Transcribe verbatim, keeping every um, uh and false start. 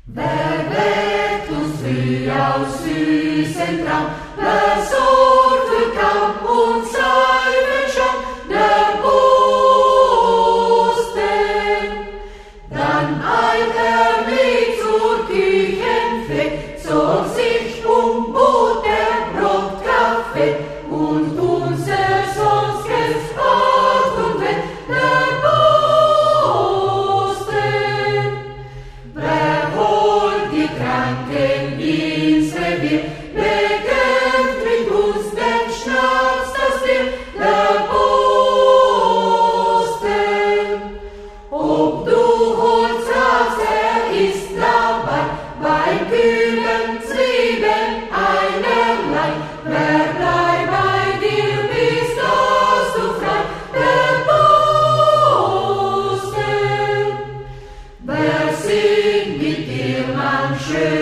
Wer weckt uns früh aus süßem Traum, wer sorgt für Kampf und Seifenscham der Osten? Dann eilt er mit zur Küchenfee, sorgt sich um Butter, Brot, Kaffee und unser sonstiges Bad und Wett der Posten. Wer holt die Kranken ins Revier, bekämpft mit uns den Schnaps, das Tier der Posten. Ob du Holz hast, er ist dabei, bei Kühlen, Zwiebeln, einerlei. Wer bleibt bei dir, bist dass du frei, der Posten. Wer singt mit dir manche